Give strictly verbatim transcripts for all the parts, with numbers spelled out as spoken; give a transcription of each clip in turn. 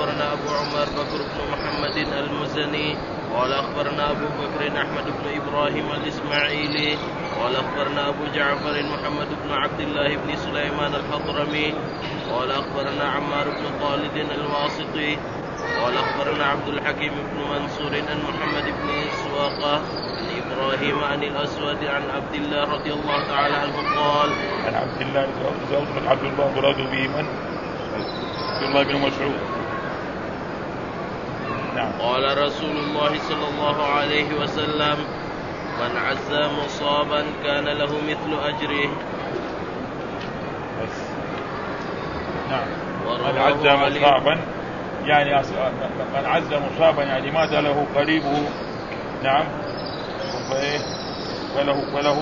أخبرنا أبو عمر بكر بن محمد المزني قال أخبرنا أبو بكر أحمد بن إبراهيم الإسماعيلي قال أخبرنا أبو جعفر محمد بن عبد الله بن سليمان الحضرمي قال أخبرنا عمار بن خالد الواسطي قال أخبرنا عبد الحكيم بن منصور عن محمد بن سواقة عن إبراهيم عن الأسود عن عبد الله رضي الله تعالى عنه قال عن عبد الله زوج من عبد الله مراد به من؟ عبد الله بن مسعود. نعم. قال رسول الله صلى الله عليه وسلم من عزى مصابا كان له مثل أجره. بس. نعم. من عزى مصابا يعني من عزى مصابا يعني مات له قريبه. نعم. فله فله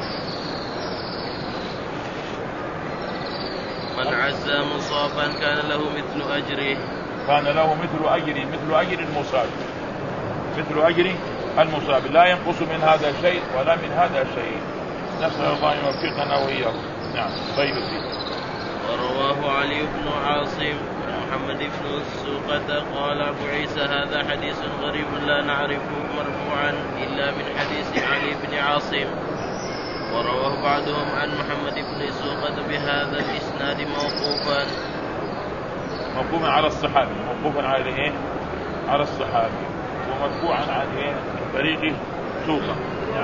من عزى مصابا كان له مثل أجره كان له مثل أجر مثل أجر المصاب مثل أجر المصاب لا ينقص من هذا شيء ولا من هذا شيء. نسأل الله يوفقنا وإياكم. نعم. طيب. ورواه علي بن عاصم محمد بن السوقة قال أبو عيسى هذا حديث غريب لا نعرفه مرفوعا إلا من حديث علي بن عاصم. ورواه بعضهم عن محمد بن السوقة بهذا الإسناد موقوفا موقوفا على الصحابي موقوفا على ايه؟ على الصحابي ومرفوعا على ايه؟ طريق سوقة. نعم.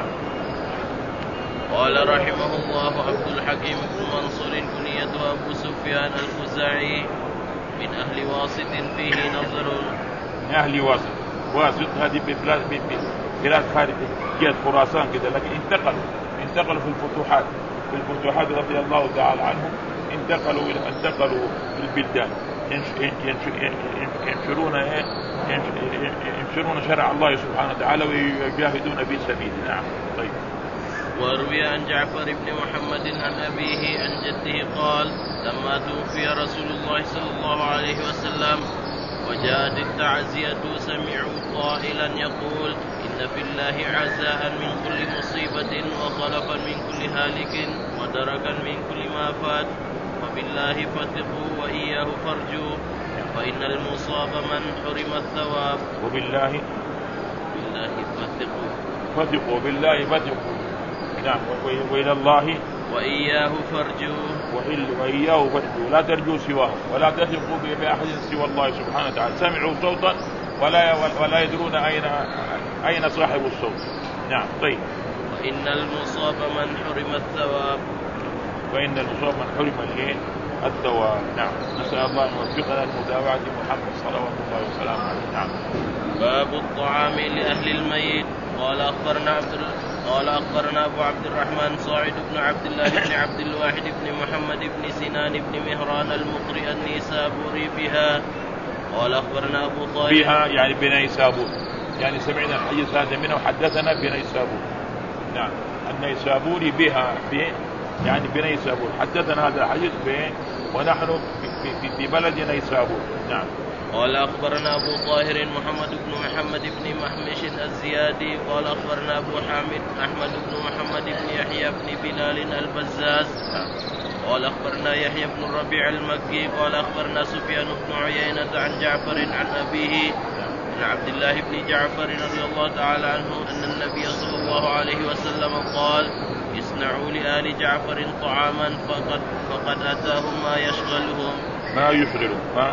قال رحمه الله عبد الحكيم بن منصور كنيته أبو سفيان الخزاعي من أهل واسط فيه نظر. من أهل واسط واسط هذه بلاد بلاد خارج جهة خراسان كده لكن انتقلوا انتقلوا في الفتوحات في الفتوحات رضي الله تعالى عنهم انتقلوا انتقلوا في البلدان ينشرون ينشرون شرع الله سبحانه وتعالى ويجاهدون في سبيله. نعم. طيب. وروي عن جعفر بن محمد عن أبيه عن جده قال لما توفي رسول الله صلى الله عليه وسلم وجاءت التعزية سمعوا قائلا يقول إن في الله عزاء من كل مصيبة وخلفا من كل هالك ودركا من كل ما فات فبالله فاتقوا وإياه فارجوا فإن المصاب من حرم الثواب. وبالله بالله فاتقوا فاتقوا بالله فاتقوا. نعم. وإلى الله وإياه فارجوا وإياه فارجوا لا ترجوا سواه ولا تثقوا بأحد سوى الله سبحانه وتعالى. سمعوا صوتا ولا ولا يدرون أين أين صاحب الصوت. نعم. طيب. وإن المصاب من حرم الثواب وإن المصاب من حرم الايه؟ الثواب. نعم. نسأل الله أن يوفقنا لمتابعة محمد صلوات الله وسلامه عليه. نعم. باب الطعام لأهل الميت. قال أخبرنا عبد قال أخبرنا أبو عبد الرحمن صاعد بن عبد الله بن عبد الواحد بن محمد بن سنان بن مهران المقرئ النيسابوري بها. قال أخبرنا أبو طاهر بها يعني بنيسابور يعني سمعنا الحديث هذا منه وحدثنا بنيسابور. نعم. النيسابوري بها به يعني بنيسابور حدثنا هذا الحديث به ونحن في, في بلد نيسابور. نعم. قال أخبرنا أبو طاهر محمد بن محمد بن محمش الزيادي قال أخبرنا أبو حامد أحمد بن محمد بن يحيى بن بلال البزاز قال أخبرنا يحيى بن الربيع المكي قال أخبرنا سفيان بن عيينة عن جعفر عن أبيه عن عبد الله بن جعفر رضي الله تعالى عنه أن النبي صلى الله عليه وسلم قال اصنعوا لآل جعفر طعاما فقد, فقد أتاهم ما يشغلهم ما يشغلهم ما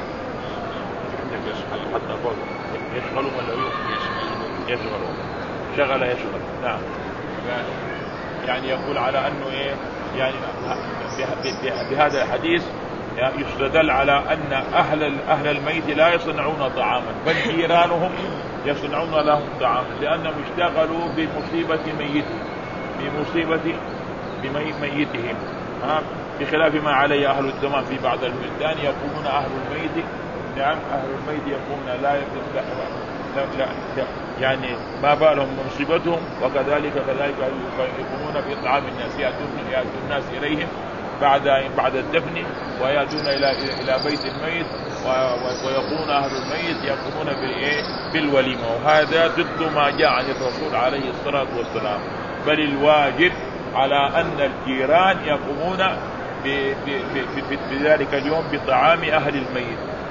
حتى فوق يشغلهم ولا يشغلهم يشغلهم شغل يشغل. نعم. يعني يقول على أنه إيه يعني بهذا الحديث يستدل على أن أهل أهل الميت لا يصنعون طعاما بل جيرانهم يصنعون لهم طعاما لأنهم اشتغلوا بمصيبة ميتهم بمصيبة بميتهم بخلاف ما عليه أهل الزمان في بعض البلدان يقومون أهل الميت. نعم. أهل الميت يقومون لا لا لا يعني ما بالهم مصيبتهم وكذلك كذلك يقومون بإطعام الناس يأتون يأتون الناس إليهم بعد بعد الدفن ويأتون إلى إلى بيت الميت ويقومون أهل الميت يقومون بالوليمة وهذا ضد ما جاء عن الرسول عليه الصلاة والسلام. بل الواجب على أن الجيران يقومون بذلك اليوم بطعام أهل الميت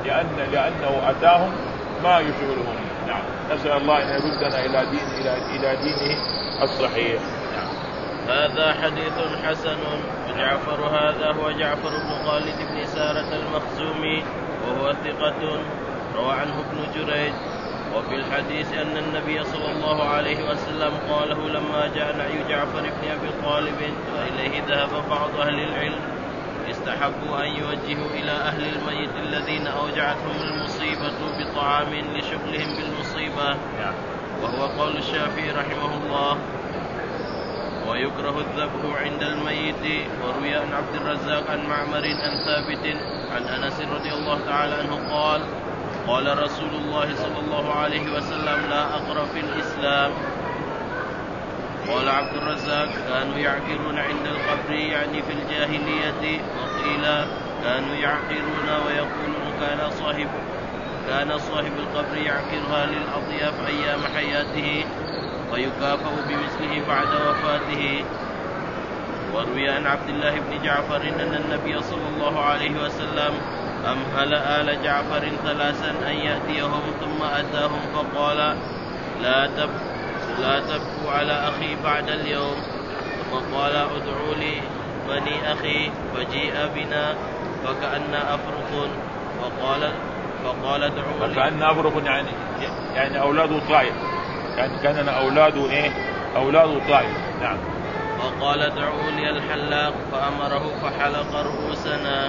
لأن لأنه أتاهم ما يشغلهم. نعم. نسأل الله أن يردنا إلى دين إلى إلى دينه الصحيح. نعم. هذا حديث حسن. وجعفر هذا هو جعفر بن خالد بن سارة المخزومي وهو ثقة روى عنه ابن جريج. وفي الحديث أن النبي صلى الله عليه وسلم قاله لما جاء نعي جعفر بن أبي طالب وإليه ذهب بعض أهل العلم استحبوا أن يوجهوا إلى أهل الميت الذين أوجعتهم المصيبة بطعام لشغلهم بالمصيبة، وهو قول الشافعي رحمه الله. ويكره الذبح عند الميت. وروي عن عبد الرزاق عن معمر عن ثابت عن أنس رضي الله تعالى عنه قال قال رسول الله صلى الله عليه وسلم لا أقر في الإسلام. قال عبد الرزاق كانوا يعقرون عند القبر يعني في الجاهلية، وقيل كانوا يعقرون ويقولون كان صاحب كان صاحب القبر يعقرها للأضياف أيام حياته ويكافأ بمثله بعد وفاته. وروي عن عبد الله بن جعفر أن النبي صلى الله عليه وسلم أمهل آل جعفر ثلاثا أن يأتيهم ثم أتاهم فقال لا تبكوا لا تبكوا على أخي بعد اليوم، ثم قال ادعوا لي بني أخي فجيء بنا فكأن أفرق فقال فقال ادعوا لي فكأن أفرق يعني يعني أولاده طائر، يعني كان أولاده إيه أولاده طائر. نعم. وقال ادعوا لي الحلاق فأمره فحلق رؤوسنا.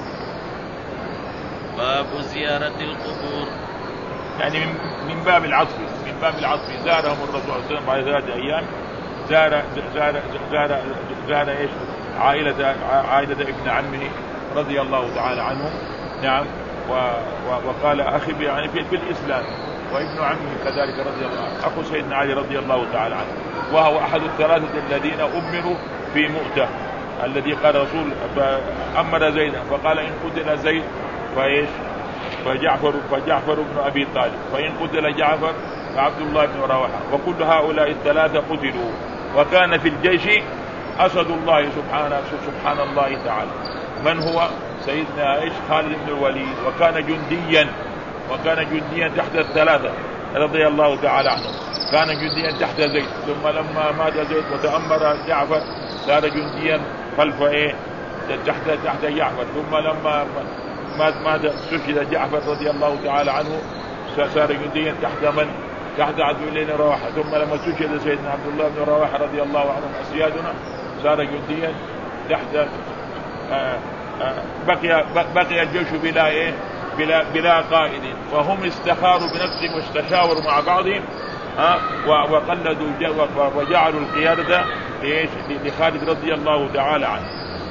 باب زيارة القبور. يعني من باب العطف من باب العطف زارهم الرسول صلى الله عليه وسلم بعد ثلاثة أيام. زار زار زار زار إيش عائلة عائلة ابن عمه رضي الله تعالى عنهم. نعم. وقال أخي يعني في الإسلام، وابن عمه كذلك رضي الله عنه أخو سيدنا علي رضي الله تعالى عنه، وهو أحد الثلاثة الذين أمروا في مؤتة، الذي قال رسول أمر زيدا فقال إن قتل زيد فإيش فجعفر فجعفر بن أبي طالب، فإن قتل جعفر فعبد الله بن رواحة، وكل هؤلاء الثلاثة قتلوا. وكان في الجيش أسد الله سبحانه سبحان الله تعالى من هو سيدنا إيش خالد بن الوليد، وكان جنديا وكان جنديا تحت الثلاثة رضي الله تعالى عنه، كان جنديا تحت زيد، ثم لما مات زيد وتأمر جعفر صار جنديا خلف إيه تحت تحت جعفر، ثم لما مات مات استشهد جعفر رضي الله تعالى عنه صار جنديا تحت من تحت عبد الله بن رواحة، ثم لما استشهد سيدنا عبد الله بن رواحة رضي الله عنهم أسيادنا صار جنديا تحت آآ آآ بقي بقي الجيش بلا إيه بلا بلا قائد، فهم استخاروا بنفسهم واستشاوروا مع بعضهم ها وقلدوا وجعلوا القيادة لخالد رضي الله تعالى عنه.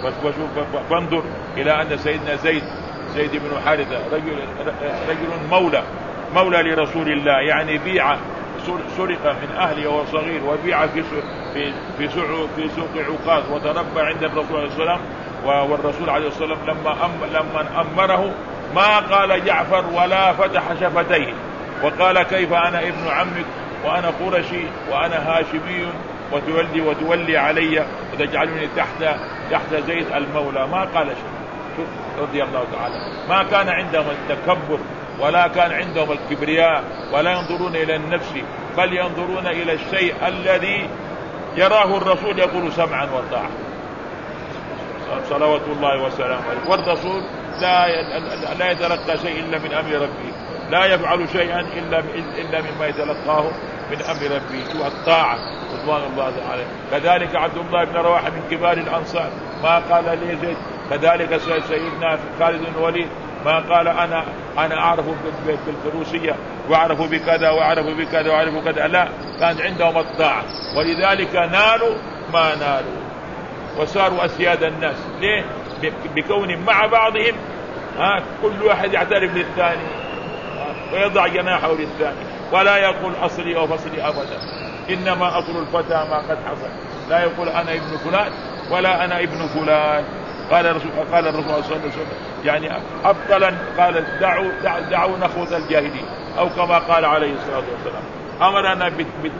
فانظر إلى أن سيدنا زيد زيد بن حارثة رجل رجل مولى مولى لرسول الله، يعني بيع سرق من أهله وهو صغير وبيع في في في سوق في سوق عكاظ وتربى عند الرسول عليه الصلاة والسلام، والرسول عليه الصلاة والسلام لما أم لما أمره ما قال جعفر ولا فتح شفتيه وقال كيف أنا ابن عمك وأنا قرشي وأنا هاشمي وتولي وتولي علي وتجعلني تحت تحت زيد المولى، ما قال شيء رضي الله تعالى. ما كان عندهم التكبر ولا كان عندهم الكبرياء ولا ينظرون إلى النفس، بل ينظرون إلى الشيء الذي يراه الرسول يقول سمعا وطاعة صلوات الله وسلامه عليه. والرسول لا لا يتلقى شيء إلا من أمر ربه، لا يفعل شيئا إلا إلا مما يتلقاه من أمر ربه، شو الطاعة رضوان الله تعالى. كذلك عبد الله بن رواحة من كبار الأنصار ما قال لي زيد، كذلك سيدنا خالد بن الوليد ما قال أنا أنا أعرف بالفروسية وأعرف بكذا وأعرف بكذا وأعرف بكذا، لا، كان عندهم الطاعة، ولذلك نالوا ما نالوا وصاروا أسياد الناس. ليه؟ بكون مع بعضهم ها كل واحد يعترف للثاني ويضع جناحه للثاني، ولا يقول أصلي وفصلي أبدا، إنما أصل الفتى ما قد حصل، لا يقول أنا ابن فلان ولا أنا ابن فلان. قال الرسول قال الرسول صلى الله عليه وسلم يعني أبطلا قال دعوا دعوا نخوض الجاهلين، أو كما قال عليه الصلاة والسلام أمرنا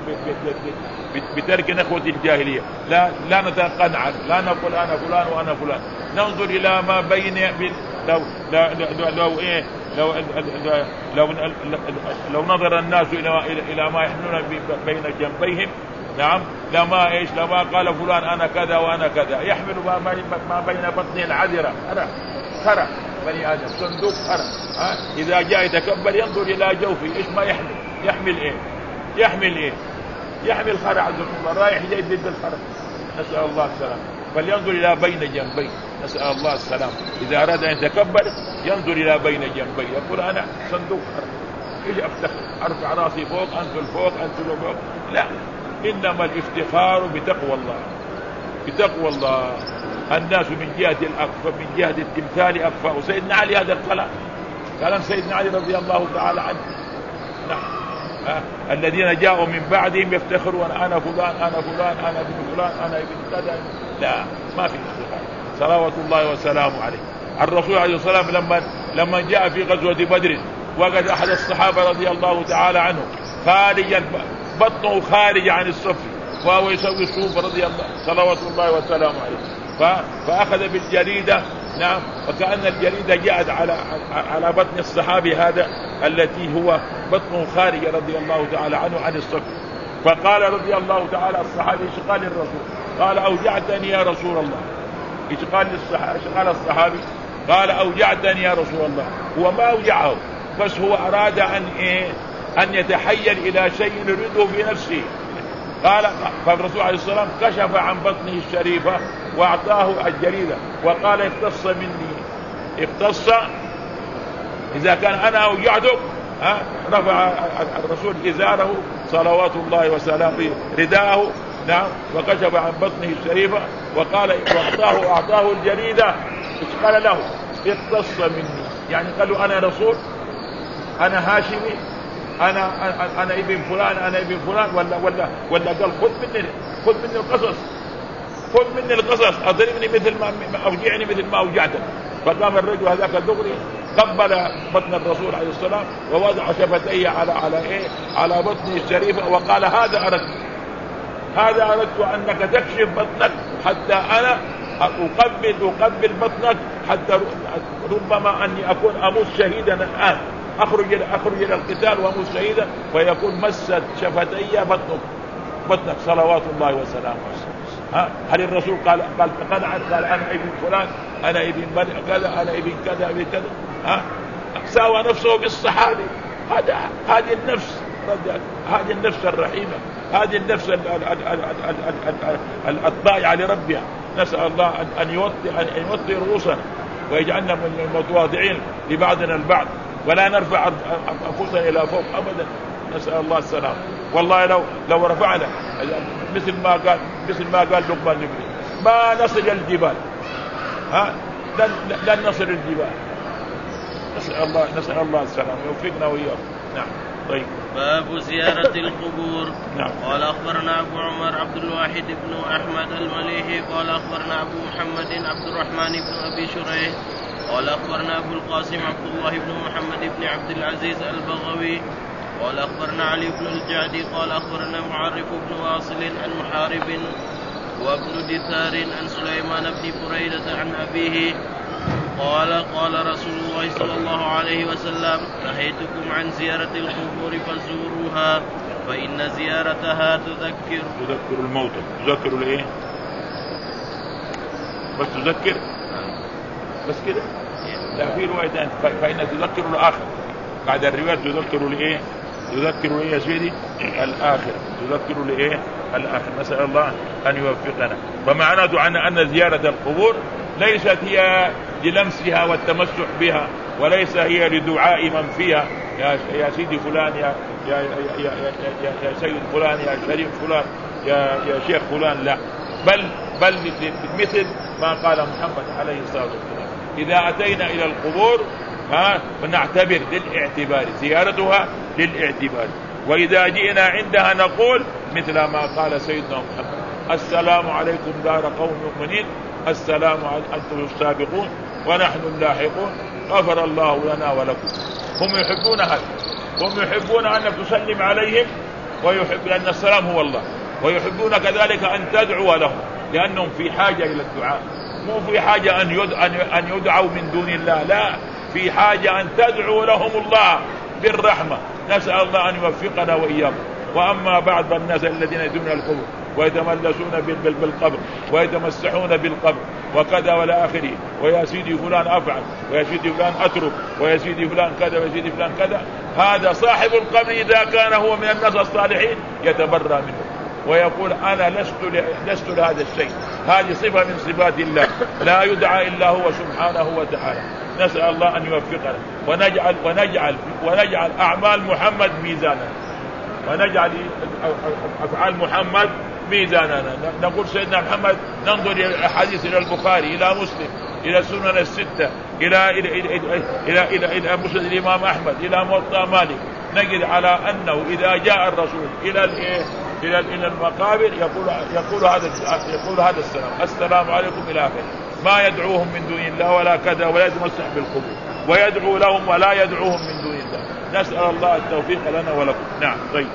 بترك نخوة الجاهلية، لا لا نتقنع، لا نقول أنا فلان وأنا فلان، ننظر إلى ما بين لو لو, لو إيه لو لو لو نظر الناس الى الى ما يحملون بين جنبيهم نعم لما ايش لما قال فلان انا كذا وانا كذا. يحمل ما بين بطنه العذره خرى خرى بني ادم صندوق خرى. اذا جاء يتكبر ينظر الى جوفه ايش ما يحمل. يحمل ايه؟ يحمل ايه؟ يحمل خرى عزكم الله رايح جاي ضد الخرى. نسال الله السلام. فلينظر الى بين جنبيه نسال الله السلام. اذا اراد ان يتكبر ينظر الى بين جنبيه يقول انا صندوق خرى ايش افتخر ارفع راسي فوق انزل فوق انزل فوق. لا انما الافتخار بتقوى الله بتقوى الله. الناس من جهه الاكفى من جهه التمثال اكفى. وسيدنا علي هذا الكلام كلام سيدنا علي رضي الله تعالى عنه. نعم أه؟ الذين جاءوا من بعدهم يفتخرون انا فلان انا فلان انا ابن فلان انا ابن كذا. لا ما في افتخار صلوات الله وسلامه عليه. الرسول عليه الصلاه والسلام لما لما جاء في غزوه بدر وجد احد الصحابه رضي الله تعالى عنه خارجا بطنه خارج عن الصف وهو يسوي الصوف رضي الله صلوات الله وسلامه عليه. فاخذ بالجريده نعم وكأن الجريده جاءت على على بطن الصحابي هذا التي هو بطنه خارج رضي الله تعالى عنه عن الصف. فقال رضي الله تعالى الصحابي ايش قال الرسول؟ قال اوجعتني يا رسول الله. ايش قال الصحابي؟ قال الصحابي قال اوجعتني يا رسول الله. هو ما اوجعه بس هو اراد ان ايه ان يتحيل الى شيء يريده في نفسه. قال فالرسول عليه الصلاه والسلام كشف عن بطنه الشريفه واعطاه الجريده وقال اقتص مني اقتص. اذا كان انا اوجعتك ها رفع الرسول ازاره صلوات الله وسلامه رداءه نعم وكشف عن بطنه الشريفه وقال واعطاه اعطاه الجريده. ايش قال له؟ اقتص مني يعني قال له انا رسول انا هاشمي انا انا ابن فلان انا ابن فلان ولا ولا ولا قال خذ مني خذ مني القصص خذ مني القصص اضربني مثل ما اوجعني مثل ما اوجعتك. فقام الرجل هذاك الدغري قبل بطن الرسول عليه السلام ووضع شفتيه على على ايه على بطنه الشريفه وقال هذا اردت هذا اردت انك تكشف بطنك حتى انا اقبل اقبل بطنك حتى ربما اني اكون اموت شهيدا الان اخرج اخرج الى القتال واموت شهيدا فيكون مست شفتي بطنك بطنك صلوات الله وسلامه. ها هل الرسول قال قال قنعت قال انا ابن فلان انا ابن كذا انا ابن كذا ابن كذا. ها ساوى نفسه بالصحابي. هذا هذه النفس هذه النفس الرحيمه هذه النفس الطائعه لربها. نسال الله ان يوطي ان يوطي رؤوسنا ويجعلنا من المتواضعين لبعضنا البعض ولا نرفع انفسنا الى فوق ابدا. نسال الله السلام. والله لو لو رفعنا مثل ما قال مثل ما قال لقمان لابنه ما نصل الجبال ها لن لن نصل الجبال. نسال الله نسال الله السلام يوفقنا واياكم. نعم طيب. باب زيارة القبور. نعم. قال أخبرنا أبو عمر عبد الواحد بن أحمد المليحي قال أخبرنا أبو محمد عبد الرحمن بن أبي شريح قال أخبرنا أبو القاسم عبد الله بن محمد بن عبد العزيز البغوي قال أخبرنا علي بن الجعدي قال أخبرنا معرف بن واصل عن محارب وابن دثار عن سليمان بن بريدة عن أبيه قال قال رسول الله صلى الله عليه وسلم نهيتكم عن زيارة القبور فزوروها فإن زيارتها تذكر تذكر الموت. تذكر الايه؟ بس تذكر بس كده. لا في رواية فإن تذكر الآخر بعد الرواية تذكر الايه؟ تذكر ايه يا سيدي؟ الآخر تذكر الايه؟ الآخر. نسأل الله أن يوفقنا. فمعناته عن أن زيارة القبور ليست هي للمسها والتمسح بها وليس هي لدعاء من فيها يا يا سيدي فلان يا يا يا يا, يا, يا سيد فلان يا شريف فلان يا يا شيخ فلان. لا بل بل مثل ما قال محمد عليه الصلاة والسلام إذا أتينا إلى القبور ها فنعتبر للاعتبار زيارتها للاعتبار. وإذا جئنا عندها نقول مثل ما قال سيدنا محمد السلام عليكم دار قوم مؤمنين السلام أنتم السابقون ونحن اللاحقون غفر الله لنا ولكم. هم يحبون هذا هم يحبون أنك تسلم عليهم ويحب لأن السلام هو الله ويحبون كذلك أن تدعو لهم لأنهم في حاجة إلى الدعاء مو في حاجة أن أن يدعوا من دون الله. لا في حاجة أن تدعو لهم الله بالرحمة. نسأل الله أن يوفقنا وإياكم. وأما بعض الناس الذين يدون القبور ويتملسون بالقبر ويتمسحون بالقبر وكذا ولا آخره، ويا سيدي فلان أفعل ويا سيدي فلان أترك ويا سيدي فلان كذا ويا سيدي فلان كذا، هذا صاحب القبر إذا كان هو من الناس الصالحين يتبرى منه ويقول أنا لست لست لهذا الشيء. هذه صفة من صفات الله لا يدعى إلا هو سبحانه وتعالى. نسأل الله أن يوفقنا ونجعل ونجعل ونجعل أعمال محمد ميزانا، ونجعل أفعال محمد ميزاننا. نقول سيدنا محمد ننظر إلى الحديث إلى البخاري إلى مسلم إلى السنن الستة إلى إلى إلى إلى, إلى, إلى, إلى مسند الإمام أحمد إلى موطأ مالك، نجد على أنه إذا جاء الرسول إلى إلى إلى المقابر يقول يقول هذا يقول هذا السلام السلام عليكم إلى آخره، ما يدعوهم من دون الله ولا كذا ولا يتمسح بالقبور، ويدعو لهم ولا يدعوهم من دون الله. نسأل الله التوفيق لنا ولكم. نعم. طيب.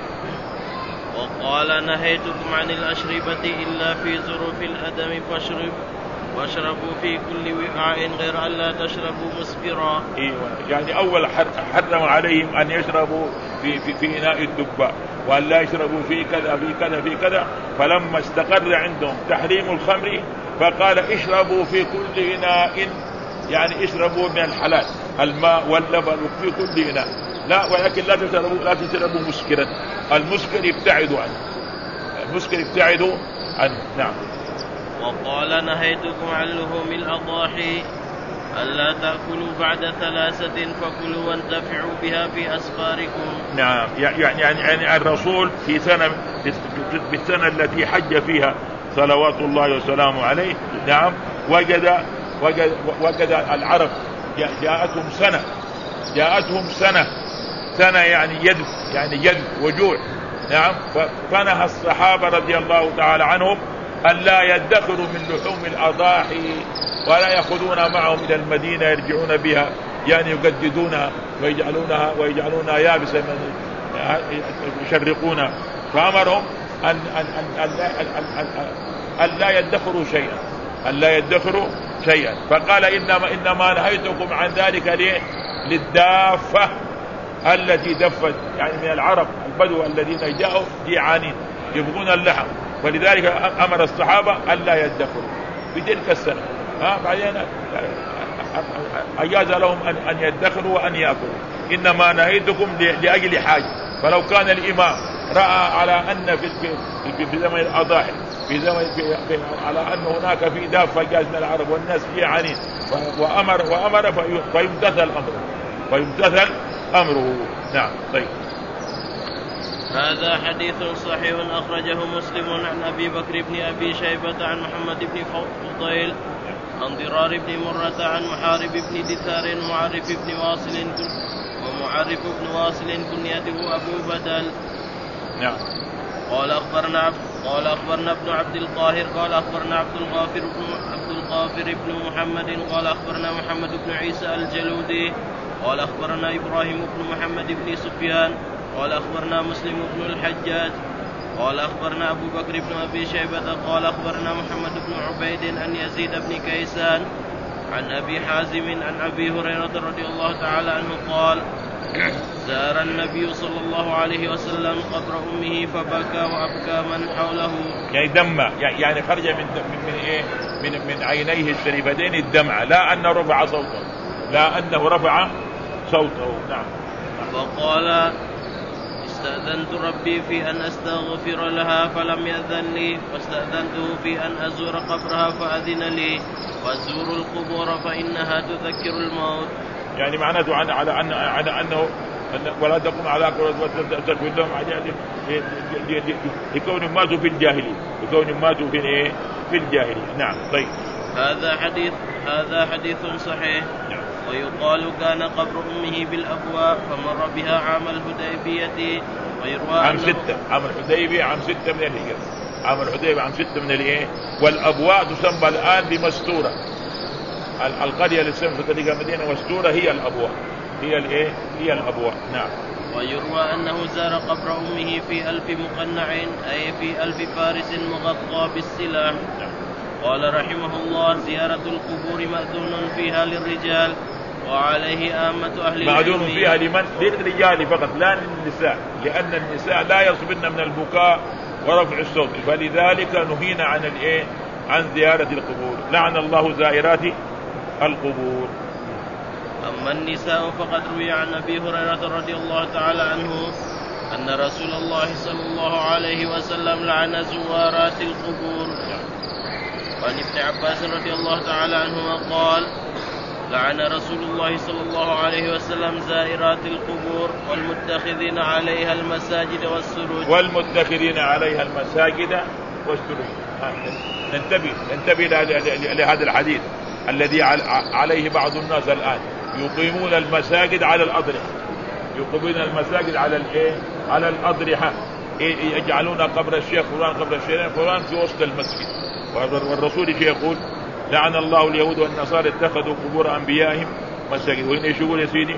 وقال نهيتكم عن الأشربة إلا في ظروف الأدم فاشرب واشربوا في كل وعاء غير أن لا تشربوا مسكرا. إيوه، يعني أول حرم عليهم أن يشربوا في في, في إناء الدباء، وأن لا يشربوا في كذا في كذا في كذا. فلما استقر عندهم تحريم الخمر فقال اشربوا في كل إناء، يعني اشربوا من الحلال الماء واللبن في كل إناء، لا ولكن لا تشربوا لا تشربوا مسكرا. المسكر يبتعدوا عنه، المسكر يبتعدوا عنه. نعم. وقال نهيتكم عن لحوم الأضاحي ألا تأكلوا بعد ثلاثة فكلوا وانتفعوا بها في أسفاركم. نعم. يعني يعني الرسول في سنة بالسنة التي حج فيها صلوات الله وسلامه عليه، نعم، وجد وجد وجد العرب جاءتهم سنة جاءتهم سنة سنة يعني يد يعني يد وجوع. نعم. فنهى الصحابة رضي الله تعالى عنهم أن لا يدخروا من لحوم الأضاحي ولا يأخذونها معهم إلى المدينة يرجعون بها، يعني يجددونها ويجعلونها ويجعلونها يابسة يشرقونها. فأمرهم أن أن أن أن أن لا يدخروا شيئا أن لا يدخروا شيئا فقال إنما إنما نهيتكم عن ذلك ليه؟ للدافة التي دفت، يعني من العرب البدو الذين جاءوا جيعانين يبغون اللحم، ولذلك أمر الصحابة ألا يدخروا في تلك السنة. ها بعدين أجاز لهم أن أن يدخروا وأن يأكلوا. إنما نهيتكم لأجل حاجة. فلو كان الإمام رأى على أن في في في زمن الأضاحي في زمن في في على أن هناك في دافة جاءت من العرب والناس جيعانين وأمر وأمر فيمتثل أمره فيمتثل أمره. نعم. طيب. هذا حديث صحيح أخرجه مسلم عن أبي بكر بن أبي شيبة عن محمد بن فضيل عن ضرار بن مرة عن محارب بن دثار معرف بن واصل ومعرف بن واصل كنيته أبو بدل. نعم. قال أخبرنا قال أخبرنا ابن عبد القاهر قال أخبرنا عبد الغافر بن عبد الغافر بن محمد قال أخبرنا محمد بن عيسى الجلودي قال أخبرنا إبراهيم بن محمد بن سفيان قال أخبرنا مسلم بن الحجاج قال أخبرنا أبو بكر بن أبي شيبة قال أخبرنا محمد بن عبيد أن يزيد بن كيسان عن أبي حازم عن أبي هريرة رضي الله تعالى عنه قال زار النبي صلى الله عليه وسلم قبر أمه فبكى وأبكى من حوله. يعني دمع، يعني خرج من من من إيه من من عينيه الشريفتين الدمع، لا أنه رفع صوته لا أنه رفع صوته. نعم. وقال استأذنت ربي في أن أستغفر لها فلم يأذن لي واستأذنته في أن أزور قبرها فأذن لي وأزور القبور فإنها تذكر الموت. يعني معناته على على أن على أنه ولا تقوم على قبر وتستغفر لهم لكون ماتوا في الجاهلية لكون ماتوا في إيه في الجاهلية. نعم. طيب. هذا حديث هذا حديث صحيح. نعم. ويقال كان قبر أمه بالأبواء فمر بها عام الحديبية ويروى عام ستة عام الحديبية عام ستة من الهجرة عام الحديبية عام ستة من الإيه. والأبواء تسمى الآن بمستورة، القرية اللي تسمى في طريق مدينة مستورة هي الأبواء هي الإيه هي الأبواء. نعم. ويروى أنه زار قبر أمه في ألف مقنع أي في ألف فارس مغطى بالسلاح. نعم. قال رحمه الله زيارة القبور مأذون فيها للرجال وعليه آمة أهل معدون العلم. فيها لمن؟ للرجال فقط لا للنساء، لأن النساء لا يصبرن من البكاء ورفع الصوت، فلذلك نهينا عن الايه؟ عن زيارة القبور. لعن الله زائرات القبور. أما النساء فقد روي عن أبي هريرة رضي الله تعالى عنه أن رسول الله صلى الله عليه وسلم لعن زوارات القبور. وعن ابن عباس رضي الله تعالى عنهما قال: لعن رسول الله صلى الله عليه وسلم زائرات القبور والمتخذين عليها المساجد والسروج. والمتخذين عليها المساجد والسروج. ننتبه ننتبه لهذا الحديث الذي عليه بعض الناس الآن، يقيمون المساجد على الأضرحة، يقيمون المساجد على الايه؟ على الأضرحة، يجعلون قبر الشيخ فلان قبر الشيخ فلان في وسط المسجد. والرسول يقول: لعن الله اليهود والنصارى اتخذوا قبور أنبيائهم مساجد. وين ايش يقول يا سيدي؟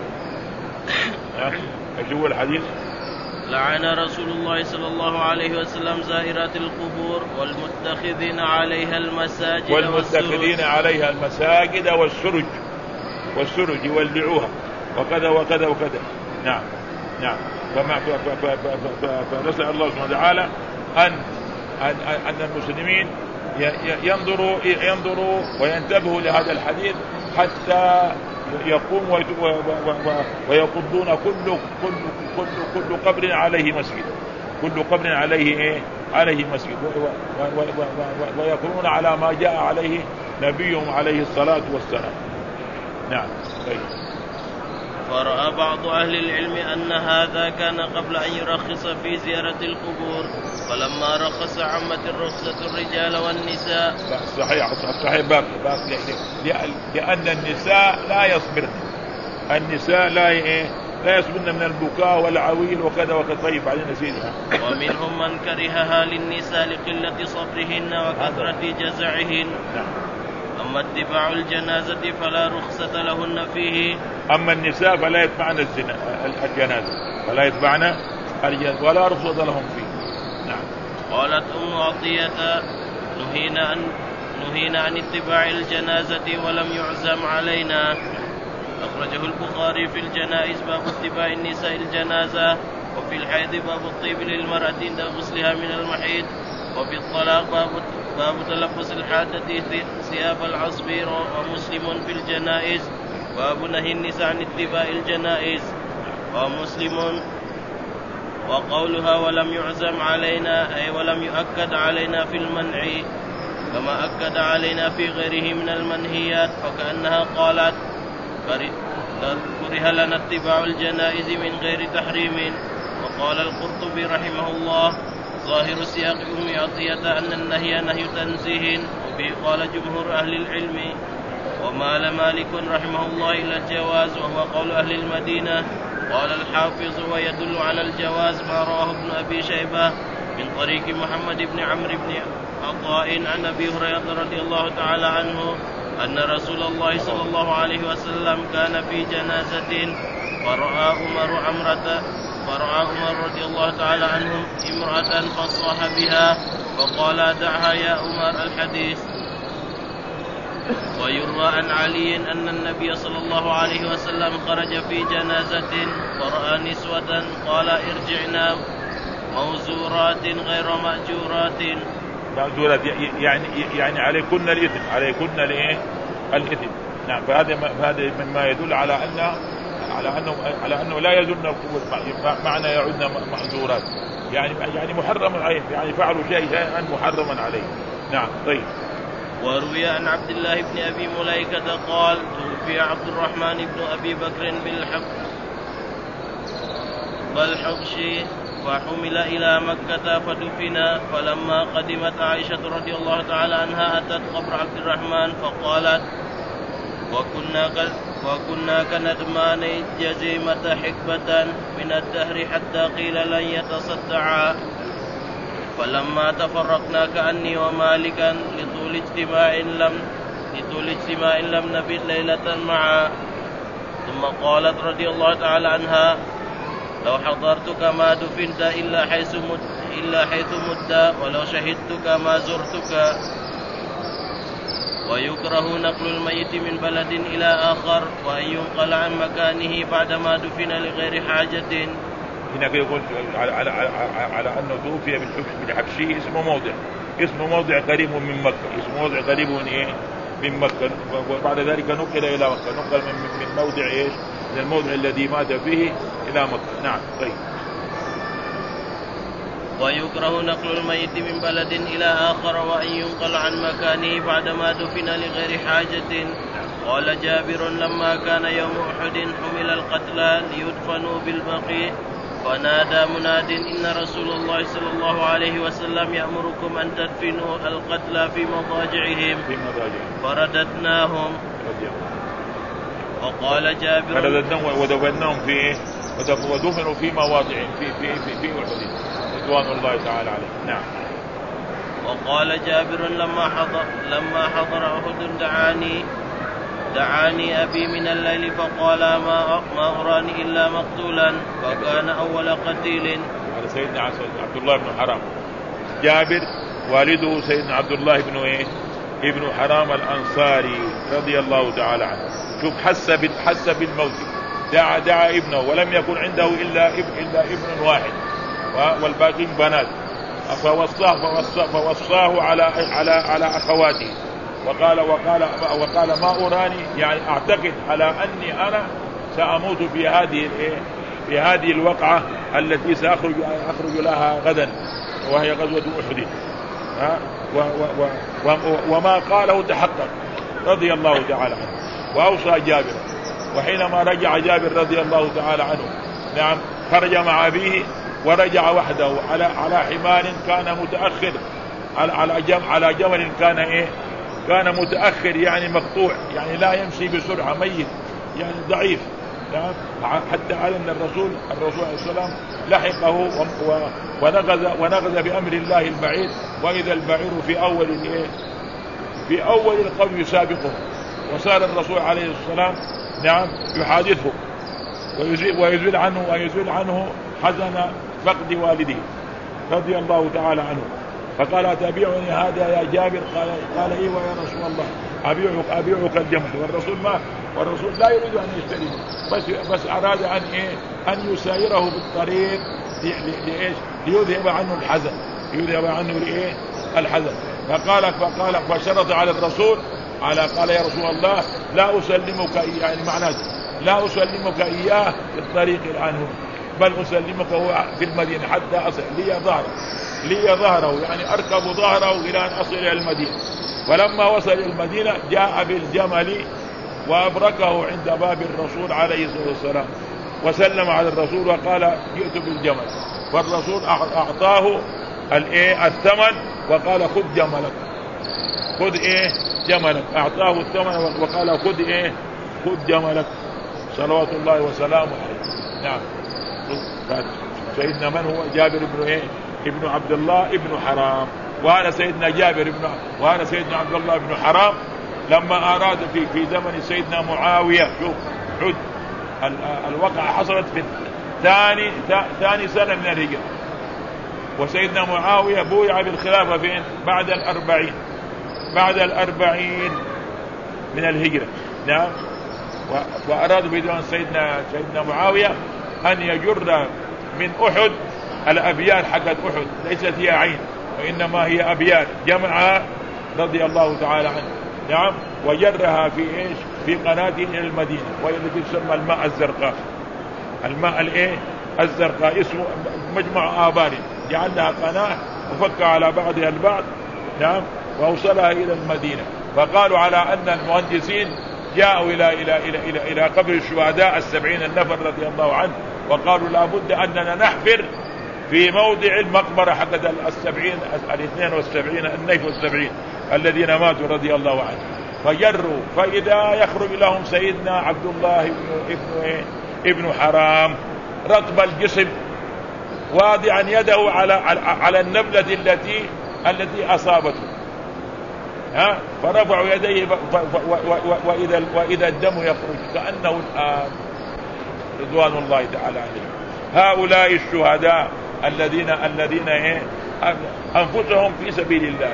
ايش يقول الحديث؟ لعن رسول الله صلى الله عليه وسلم زائرات القبور والمتخذين عليها المساجد والمتخذين عليها المساجد والسرج والسرج يولعوها وكذا وكذا وكذا. نعم نعم. فما فنسأل الله سبحانه وتعالى أن أن أن المسلمين ينظروا ينظروا وينتبهوا لهذا الحديث حتى يقوم ويقضون كل كل كل كل قبر عليه مسجد، كل قبر عليه ايه؟ عليه مسجد، ويكونون على ما جاء عليه نبيهم عليه الصلاة والسلام. نعم. طيب. فرأى بعض أهل العلم أن هذا كان قبل أن يرخص في زيارة القبور، فلما رخص عمت الرخصة الرجال والنساء. صحيح صحيح باقي باقي لأن النساء لا يصبرن، النساء لا إيه؟ لا يصبرن من البكاء والعويل وكذا وكذا. طيب بعدين نسيتها. ومنهم من كرهها للنساء لقلة صبرهن وكثرة جزعهن. أما اتباع الجنازة فلا رخصة لهن فيه. أما النساء فلا يتبعن الزنا الجنازة، فلا يتبعن الجنازة ولا رخصة لهم فيه. نعم. قالت أم عطية: نهينا عن نهينا عن اتباع الجنازة ولم يعزم علينا. أخرجه البخاري في الجنائز باب اتباع النساء الجنازة، وفي الحيض باب الطيب للمرأة عند غسلها من المحيض، وفي الطلاق باب باب تلبس الحادة ثياب العصبير. ومسلم في الجنائز باب نهي النساء عن اتباع الجنائز. ومسلم وقولها ولم يعزم علينا أي ولم يؤكد علينا في المنع كما أكد علينا في غيره من المنهيات، فكأنها قالت: كره لنا اتباع الجنائز من غير تحريم. وقال القرطبي رحمه الله: ظاهر سياق أم عطية أن النهي نهي تنزيه، وبه قال جمهور أهل العلم. ومال مالك رحمه الله إلى الجواز وهو قول أهل المدينة. قال الحافظ: ويدل على الجواز ما رواه ابن أبي شيبة من طريق محمد بن عمرو بن عطاء عن أبي هريرة رضي الله تعالى عنه أن رسول الله صلى الله عليه وسلم كان في جنازة فرأى عمر عمرة فرأى عمر رضي الله تعالى عنه امرأة فصاح بها فقال: دعها يا عمر. الحديث. ويروى عن علي أن النبي صلى الله عليه وسلم خرج في جنازة فرأى نسوة قال: ارجعنا موزورات غير مأجورات. مأجورات يعني يعني عليكن الإثم، عليكن الايه؟ الإثم. نعم. فهذا هذا مما يدل على أن على أنه على أنه لا يزن القبور، معنى يعدن مأجورات يعني يعني محرم عليه، يعني فعلوا شيئا محرما عليه. نعم. طيب. وروي عن عبد الله بن أبي مليكة قال: توفي عبد الرحمن بن أبي بكر بالحبشي فحمل إلى مكة فدفن. فلما قدمت عائشة رضي الله تعالى عنها أتت قبر عبد الرحمن فقالت: وكنا وكنا كندمان جزيمة حكبة من الدهر حتى قيل لن يتصدعا. فلما تفرقنا كأني ومالكا لطول اجتماع لم لطول اجتماع لم نبت ليلة معا. ثم قالت رضي الله تعالى عنها: لو حضرتك ما دفنت إلا حيث مت إلا حيث مت ولو شهدتك ما زرتك. ويكره نقل الميت من بلد إلى آخر وأن ينقل عن مكانه بعدما دفن لغير حاجة. هنا يقول على, على, على, على أنه توفي بالحبشي اسمه موضع اسمه موضع قريب من مكة اسمه موضع قريب من إيه من مكة وبعد ذلك نقل إلى مكة نقل من, من موضع إيش من الموضع الذي مات فيه إلى مكة. نعم. طيب. ويكره نقل الميت من بلد إلى آخر وأن ينقل عن مكانه بعدما دفن لغير حاجة. قال جابر لما كان يوم أحد حمل القتلى ليدفنوا بالبقيع فنادى مناد إن رسول الله صلى الله عليه وسلم يأمركم أن تدفنوا القتلى في مضاجعهم فرددناهم. وقال جابر فرددناهم ودفناهم في ودفنوا في مواضعهم في في في في أحد رضوان الله تعالى عليه. نعم. وقال جابر لما حضر لما حضر أحد دعاني دعاني أبي من الليل فقال ما ما أراني إلا مقتولا فكان أول قتيل. على سيدنا عبد الله بن حرام. جابر والده سيدنا عبد الله بن إيه ابن حرام الأنصاري رضي الله تعالى عنه. شوف حس حس بالموت دعا دعا ابنه ولم يكن عنده إلا إلا ابن واحد والباقين بنات فوصاه فوصاه, فوصاه على على على أخواته وقال وقال وقال ما أراني يعني أعتقد على أني أنا سأموت في هذه في هذه الوقعة التي سأخرج أخرج لها غدا وهي غزوة أحد. وما قاله تحقق رضي الله تعالى عنه وأوصى جابر. وحينما رجع جابر رضي الله تعالى عنه نعم خرج مع أبيه ورجع وحده على على حمار كان متأخر على على جم على جمل كان إيه كان متأخر يعني مقطوع يعني لا يمشي بسرعة ميت يعني ضعيف. حتى علم الرسول الرسول عليه السلام لحقه ونغز ونغز بأمر الله البعير وإذا البعير في أول إيه في أول القوم يسابقه وصار الرسول عليه السلام نعم يحادثه ويزيل, ويزيل عنه ويزيل عنه حزن فقد والده رضي الله تعالى عنه. فقال أتبيعني هذا يا جابر؟ قال قال إيه يا رسول الله أبيعك أبيعك الجمل. والرسول ما والرسول لا يريد أن يشتري بس بس أراد أن إيه أن يسايره بالطريق لإيش ليذهب عنه الحزن يذهب عنه الإيه الحزن. فقال فقال فشرط على الرسول على قال يا رسول الله لا أسلمك يعني معناه لا أسلمك إياه في الطريق الآن بل أسلمك هو في المدينة حتى أصل لي ظهره لي ظهره يعني أركب ظهره إلى أن أصل إلى المدينة. ولما وصل إلى المدينة جاء بالجمل وأبركه عند باب الرسول عليه الصلاة والسلام وسلم على الرسول وقال جئت بالجمل. فالرسول أعطاه الإيه الثمن وقال خذ جملك خذ إيه جملك. أعطاه الثمن وقال خذ إيه خذ جملك صلوات الله وسلامه عليه. نعم. سيدنا من هو جابر بن إيه ابن عبد الله ابن حرام. وأنا سيدنا جابر ابن وأنا سيدنا عبد الله بن حرام لما أراد في في زمن سيدنا معاوية شوف عد الوقعة حصلت في ثاني ثاني سنة من الهجرة وسيدنا معاوية بويع بالخلافة فين بعد الأربعين بعد الأربعين من الهجرة. نعم. وأراد في زمن سيدنا سيدنا معاوية أن يجر من أحد الأبيار حقت أحد ليست هي عين وإنما هي أبيار جمعها رضي الله تعالى عنه. نعم. وجرها في إيش في قناة إلى المدينة وهي التي تسمى الماء الزرقاء الماء الإيه الزرقاء اسمه مجمع آبار جعلها قناة وفك على بعضها البعض. نعم. ووصلها إلى المدينة. فقالوا على أن المهندسين جاءوا إلى إلى إلى إلى إلى قبر الشهداء السبعين النفر رضي الله عنه وقالوا لابد أننا نحفر في موضع المقبرة حق السبعين الاثنين والسبعين النيف والسبعين الذين ماتوا رضي الله عنه. فجروا فإذا يخرج لهم سيدنا عبد الله ابن ابن, ابن حرام رطب الجسم واضعا يده على على النبلة التي التي أصابته. ها فرفعوا يديه وإذا وإذا الدم يخرج كأنه الآن رضوان الله تعالى عليهم. هؤلاء الشهداء الذين الذين إيه أنفسهم في سبيل الله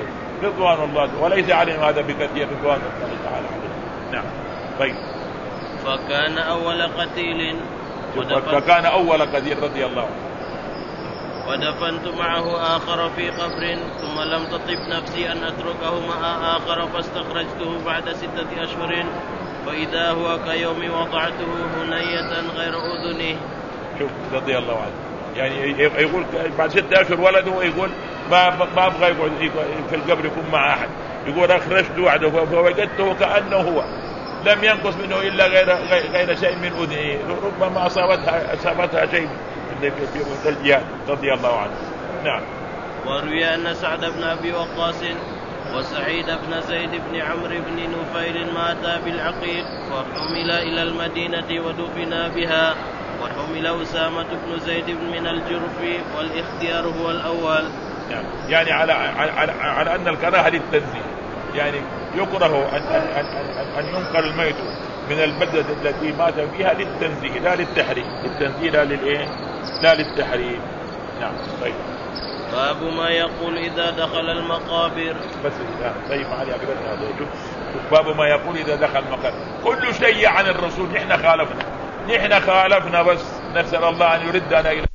رضوان الله، وليس عليهم هذا بكثير رضوان الله تعالى عليهم. نعم. طيب. فكان أول قتيل فكان أول قتيل رضي الله عنه. ودفنت معه آخر في قبر، ثم لم تطب نفسي أن أتركه مع آخر، فاستخرجته بعد ستة أشهر فإذا هو كيوم وضعته هنية غير أذنه. شوف رضي الله عنه، يعني يقول بعد ستة أشهر ولده، ويقول ما ما أبغى يقعد في القبر يكون مع أحد، يقول أخرجته بعده فوجدته كأنه هو، لم ينقص منه إلا غير غير شيء من أذنه، ربما أصابتها أصابتها شيء في الجهاد رضي الله عنه. نعم. وروي أن سعد بن أبي وقاص وسعيد بن زيد بن عمرو بن نفيل ماتا بالعقيق، فحمل إلى المدينة ودفنا بها، وحمل أسامة بن زيد من الجرف، والاختيار هو الأول. نعم. يعني على على على أن الكراهة للتنزيه، يعني يكره أن أن أن أن ينقل الميت من البلدة التي مات فيها للتنزيه لا للتحريم، للتنزيه لا للإيه؟ لا للتحريم. نعم. طيب. باب ما يقول إذا دخل المقابر. بس لا طيب ما علي أقدر هذا. شوف باب ما يقول إذا دخل المقابر، كل شيء عن الرسول نحن خالفنا، نحن خالفنا بس نسأل الله أن يردنا إلى